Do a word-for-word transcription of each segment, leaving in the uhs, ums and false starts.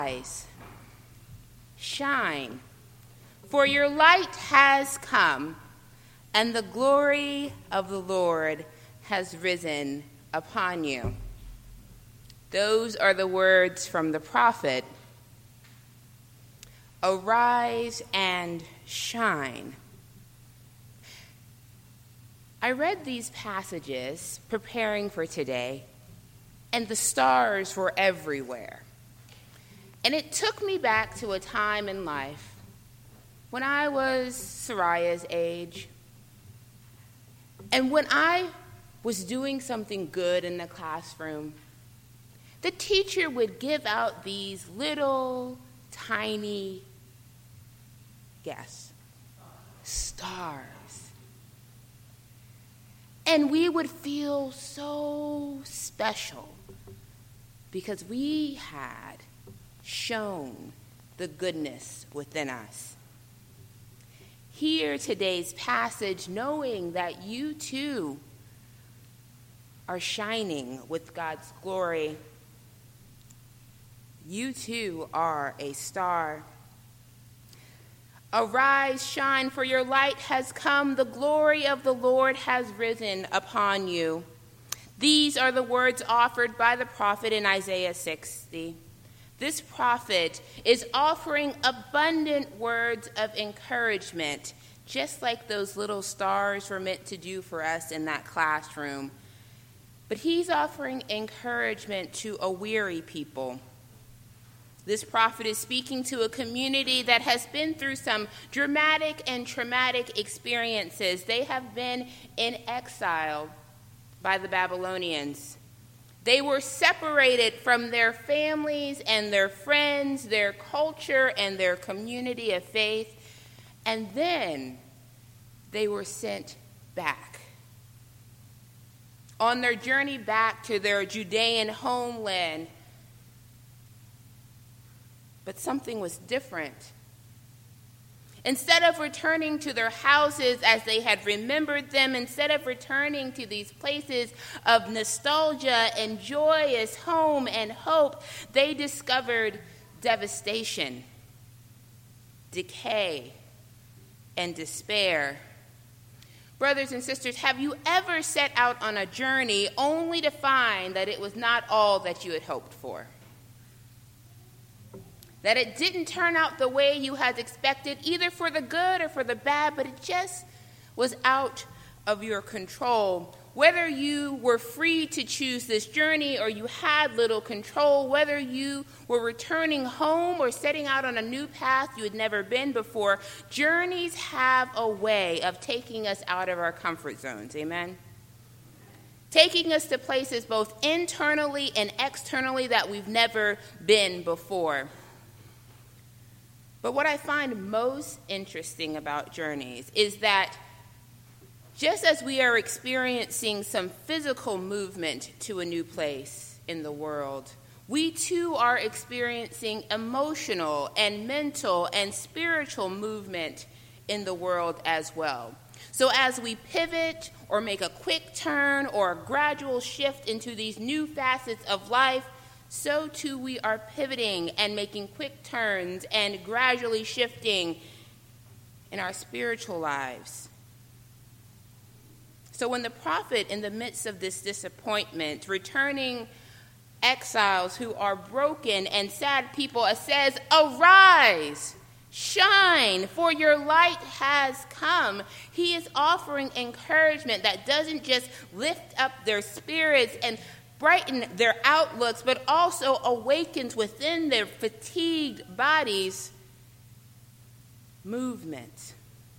Arise, shine, for your light has come, and the glory of the Lord has risen upon you. Those are the words from the prophet. Arise and shine. I read these passages preparing for today, and the stars were everywhere. And it took me back to a time in life when I was Soraya's age. And when I was doing something good in the classroom, the teacher would give out these little, tiny, guess, stars. And we would feel so special because we had shown the goodness within us. Hear today's passage knowing that you too are shining with God's glory. You too are a star. Arise, shine, for your light has come. The glory of the Lord has risen upon you. These are the words offered by the prophet in Isaiah sixty. This prophet is offering abundant words of encouragement, just like those little stars were meant to do for us in that classroom. But he's offering encouragement to a weary people. This prophet is speaking to a community that has been through some dramatic and traumatic experiences. They have been in exile by the Babylonians. They were separated from their families and their friends, their culture, and their community of faith. And then they were sent back. On their journey back to their Judean homeland, but something was different. Instead of returning to their houses as they had remembered them, instead of returning to these places of nostalgia and joyous home and hope, they discovered devastation, decay, and despair. Brothers and sisters, have you ever set out on a journey only to find that it was not all that you had hoped for? That it didn't turn out the way you had expected, either for the good or for the bad, but it just was out of your control. Whether you were free to choose this journey or you had little control, whether you were returning home or setting out on a new path you had never been before, journeys have a way of taking us out of our comfort zones, amen? Taking us to places both internally and externally that we've never been before. But what I find most interesting about journeys is that just as we are experiencing some physical movement to a new place in the world, we too are experiencing emotional and mental and spiritual movement in the world as well. So as we pivot or make a quick turn or a gradual shift into these new facets of life, so too we are pivoting and making quick turns and gradually shifting in our spiritual lives. So when the prophet, in the midst of this disappointment, returning exiles who are broken and sad people, says, "Arise, shine, for your light has come," he is offering encouragement that doesn't just lift up their spirits and brighten their outlooks, but also awakens within their fatigued bodies movement.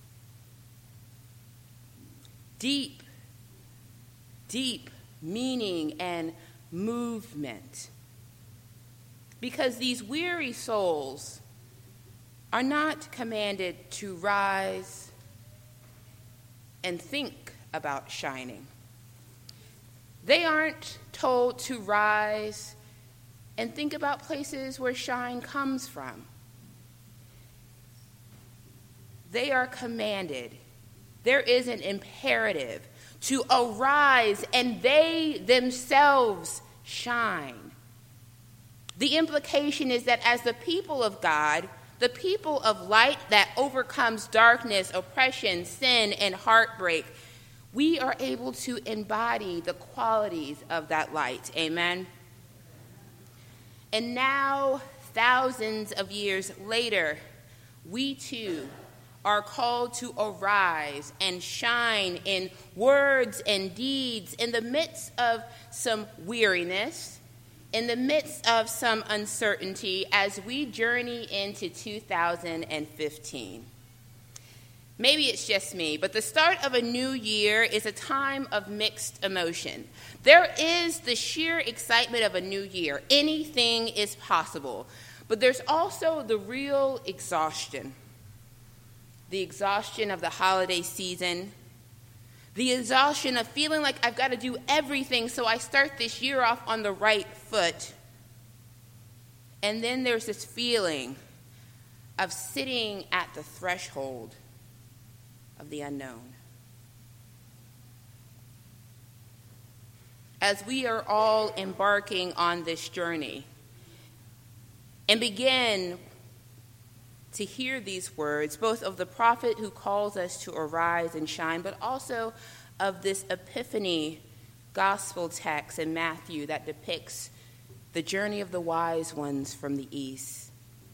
Deep, deep meaning and movement. Because these weary souls are not commanded to rise and think about shining. They aren't told to rise and think about places where shine comes from. They are commanded. There is an imperative to arise and they themselves shine. The implication is that as the people of God, the people of light that overcomes darkness, oppression, sin, and heartbreak, we are able to embody the qualities of that light. Amen? And now, thousands of years later, we too are called to arise and shine in words and deeds in the midst of some weariness, in the midst of some uncertainty as we journey into two thousand fifteen. Maybe it's just me, but the start of a new year is a time of mixed emotion. There is the sheer excitement of a new year. Anything is possible. But there's also the real exhaustion. The exhaustion of the holiday season. The exhaustion of feeling like I've got to do everything so I start this year off on the right foot. And then there's this feeling of sitting at the threshold of the unknown. As we are all embarking on this journey and begin to hear these words, both of the prophet who calls us to arise and shine, but also of this Epiphany gospel text in Matthew that depicts the journey of the wise ones from the east.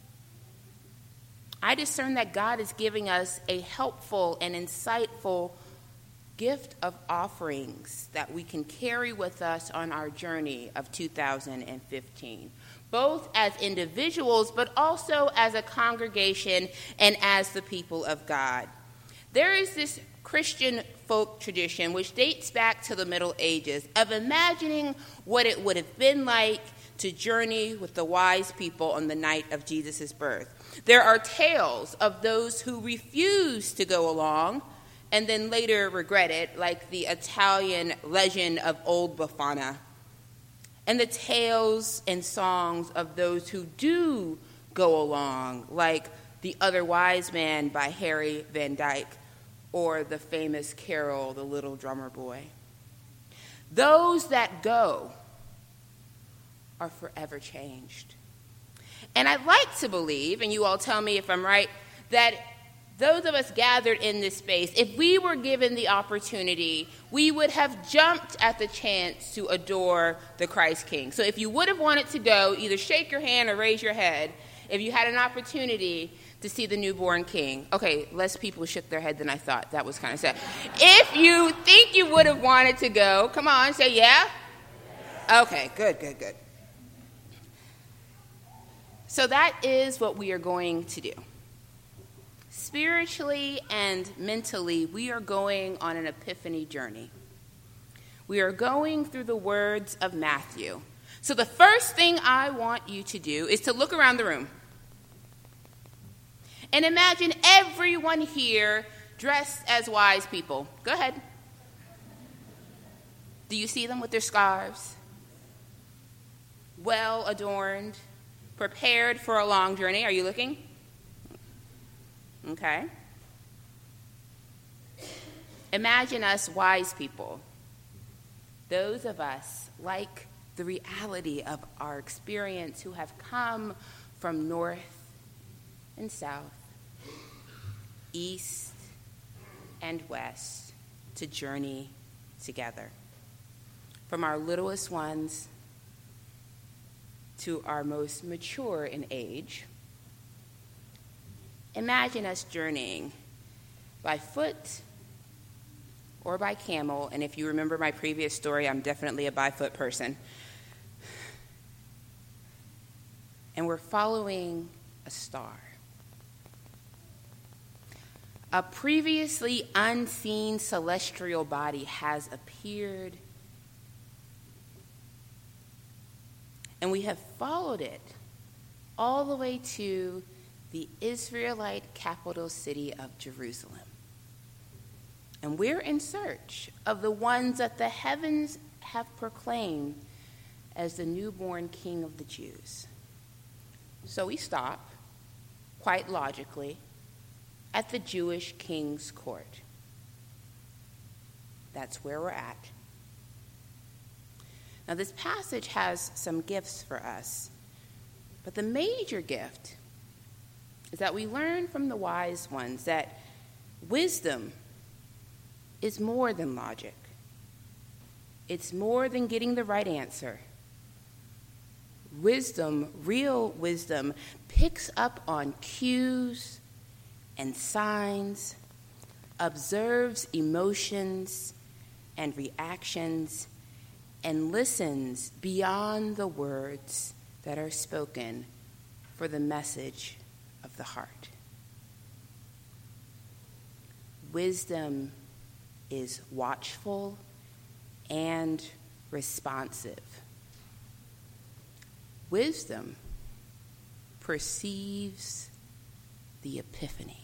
I discern that God is giving us a helpful and insightful gift of offerings that we can carry with us on our journey of two thousand fifteen. Both as individuals, but also as a congregation and as the people of God. There is this Christian folk tradition, which dates back to the Middle Ages, of imagining what it would have been like to journey with the wise people on the night of Jesus' birth. There are tales of those who refused to go along and then later regret it, like the Italian legend of Old Befana. And the tales and songs of those who do go along, like The Other Wise Man by Harry Van Dyke, or the famous carol, The Little Drummer Boy. Those that go are forever changed. And I'd like to believe, and you all tell me if I'm right, that those of us gathered in this space, if we were given the opportunity, we would have jumped at the chance to adore the Christ King. So if you would have wanted to go, either shake your hand or raise your head if you had an opportunity to see the newborn king. Okay, less people shook their head than I thought. That was kind of sad. If you think you would have wanted to go, come on, say yeah. Okay, good, good, good. So that is what we are going to do. Spiritually and mentally, we are going on an epiphany journey. We are going through the words of Matthew. So the first thing I want you to do is to look around the room. And imagine everyone here dressed as wise people. Go ahead. Do you see them with their scarves? Well adorned, prepared for a long journey. Are you looking? Okay. Imagine us wise people, those of us like the reality of our experience who have come from north and south, east and west to journey together. From our littlest ones to our most mature in age. Imagine us journeying by foot or by camel, and if you remember my previous story, I'm definitely a by foot person. And we're following a star. A previously unseen celestial body has appeared, and we have followed it all the way to the Israelite capital city of Jerusalem. And we're in search of the ones that the heavens have proclaimed as the newborn king of the Jews. So we stop, quite logically, at the Jewish king's court. That's where we're at. Now, this passage has some gifts for us. But the major gift is that we learn from the wise ones that wisdom is more than logic. It's more than getting the right answer. Wisdom, real wisdom, picks up on cues and signs, observes emotions and reactions, and listens beyond the words that are spoken for the message of the heart. Wisdom is watchful and responsive. Wisdom perceives the epiphany.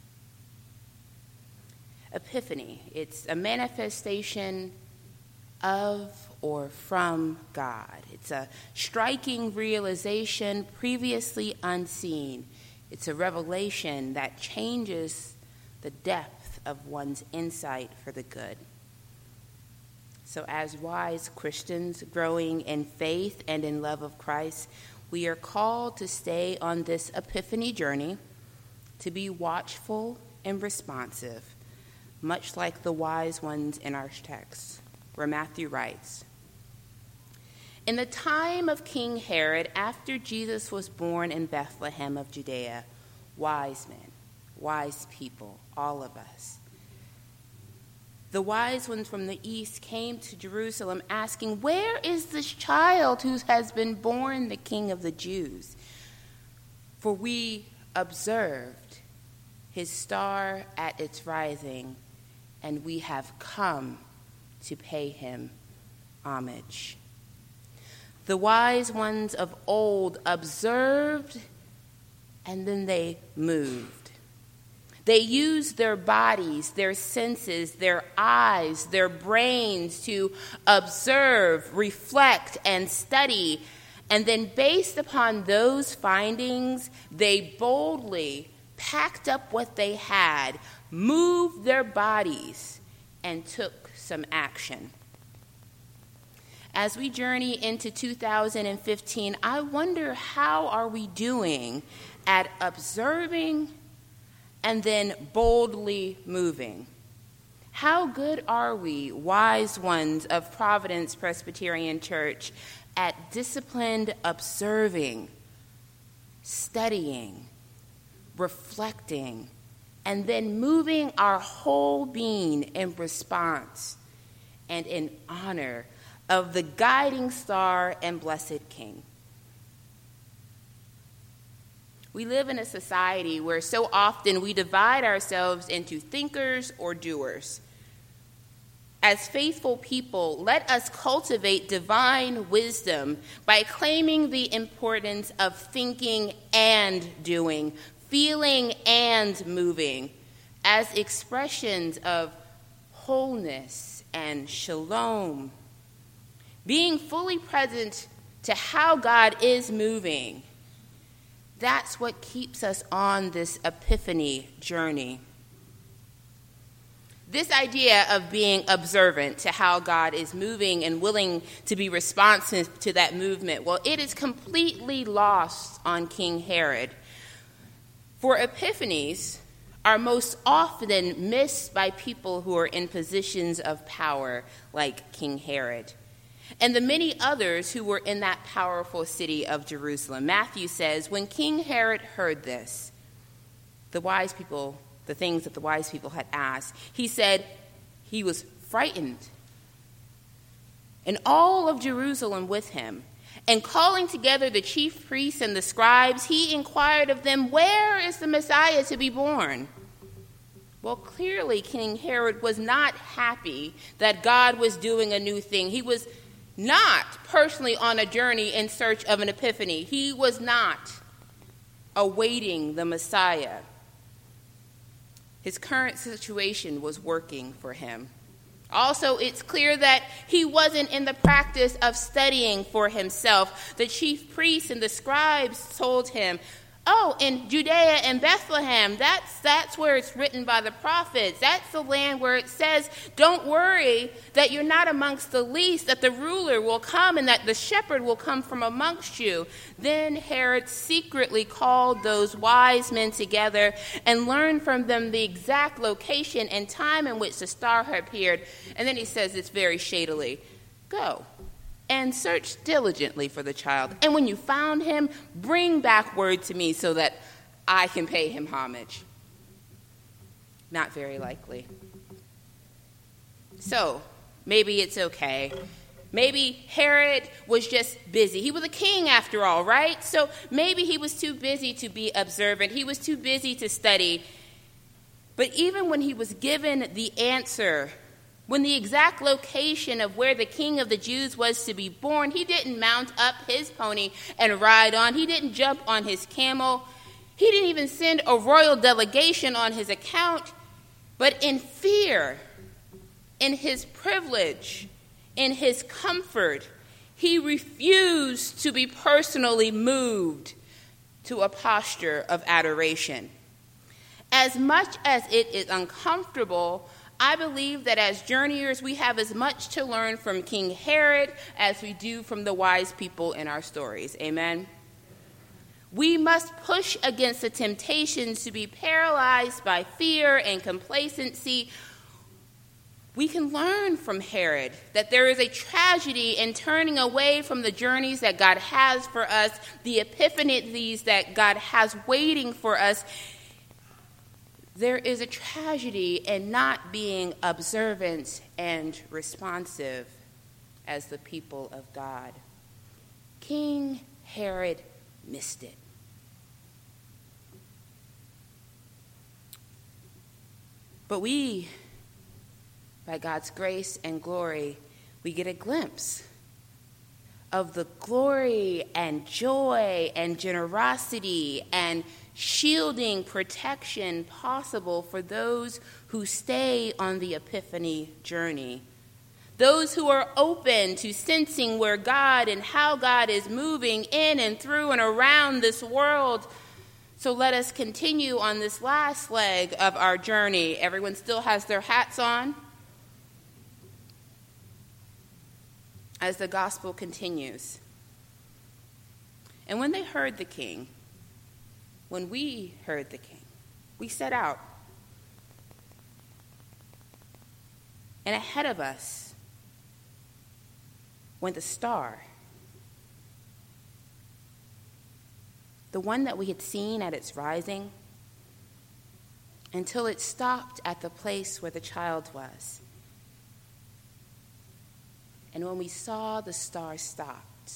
Epiphany, it's a manifestation of or from God. It's a striking realization previously unseen. It's a revelation that changes the depth of one's insight for the good. So as wise Christians growing in faith and in love of Christ, we are called to stay on this epiphany journey, to be watchful and responsive, much like the wise ones in our text, where Matthew writes, "In the time of King Herod, after Jesus was born in Bethlehem of Judea, wise men, wise people, all of us, the wise ones from the east came to Jerusalem asking, 'Where is this child who has been born the King of the Jews? For we observed his star at its rising, and we have come to pay him homage.' The wise ones of old observed, and then they moved. They used their bodies, their senses, their eyes, their brains to observe, reflect, and study. And then based upon those findings, they boldly packed up what they had, moved their bodies, and took some action. As we journey into two thousand fifteen, I wonder, how are we doing at observing and then boldly moving? How good are we, wise ones of Providence Presbyterian Church, at disciplined observing, studying, reflecting, and then moving our whole being in response and in honor of the guiding star and blessed King? We live in a society where so often we divide ourselves into thinkers or doers. As faithful people, let us cultivate divine wisdom by claiming the importance of thinking and doing, feeling and moving, as expressions of wholeness and shalom. Being fully present to how God is moving, that's what keeps us on this epiphany journey. This idea of being observant to how God is moving and willing to be responsive to that movement, well, it is completely lost on King Herod. For epiphanies are most often missed by people who are in positions of power, like King Herod, and the many others who were in that powerful city of Jerusalem. Matthew says, when King Herod heard this, the wise people, the things that the wise people had asked, he said he was frightened, and all of Jerusalem with him. And calling together the chief priests and the scribes, he inquired of them, where is the Messiah to be born? Well, clearly King Herod was not happy that God was doing a new thing. He was not personally on a journey in search of an epiphany. He was not awaiting the Messiah. His current situation was working for him. Also, it's clear that he wasn't in the practice of studying for himself. The chief priests and the scribes told him, Oh, in Judea and Bethlehem, that's, that's where it's written by the prophets. That's the land where it says, don't worry that you're not amongst the least, that the ruler will come and that the shepherd will come from amongst you. Then Herod secretly called those wise men together and learned from them the exact location and time in which the star had appeared. And then he says this very shadily, go and search diligently for the child. And when you found him, bring back word to me so that I can pay him homage. Not very likely. So, maybe it's okay. Maybe Herod was just busy. He was a king after all, right? So maybe he was too busy to be observant. He was too busy to study. But even when he was given the answer, when the exact location of where the king of the Jews was to be born, he didn't mount up his pony and ride on. He didn't jump on his camel. He didn't even send a royal delegation on his account. But in fear, in his privilege, in his comfort, he refused to be personally moved to a posture of adoration. As much as it is uncomfortable, I believe that as journeyers, we have as much to learn from King Herod as we do from the wise people in our stories. Amen? We must push against the temptations to be paralyzed by fear and complacency. We can learn from Herod that there is a tragedy in turning away from the journeys that God has for us, the epiphanies that God has waiting for us. There is a tragedy in not being observant and responsive as the people of God. King Herod missed it. But we, by God's grace and glory, we get a glimpse of the glory and joy and generosity and shielding protection possible for those who stay on the Epiphany journey. Those who are open to sensing where God and how God is moving in and through and around this world. So let us continue on this last leg of our journey. Everyone still has their hats on as the gospel continues. And when they heard the king, when we heard the king, we set out. And ahead of us went the star, the one that we had seen at its rising, until it stopped at the place where the child was. And when we saw the star stopped,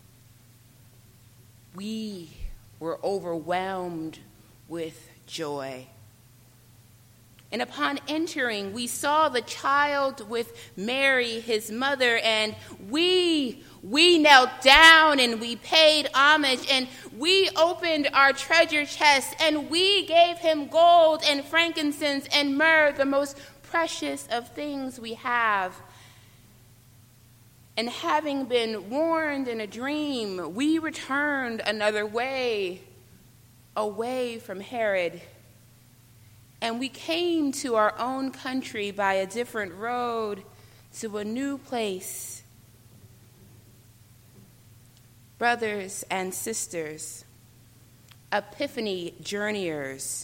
we were overwhelmed with joy. And upon entering, we saw the child with Mary, his mother, and we, we knelt down and we paid homage, and we opened our treasure chest, and we gave him gold and frankincense and myrrh, the most precious of things we have. And having been warned in a dream, we returned another way, away from Herod. And we came to our own country by a different road to a new place. Brothers and sisters, Epiphany journeyers,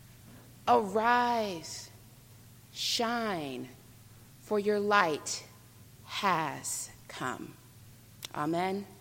arise, shine, for your light has come. Amen.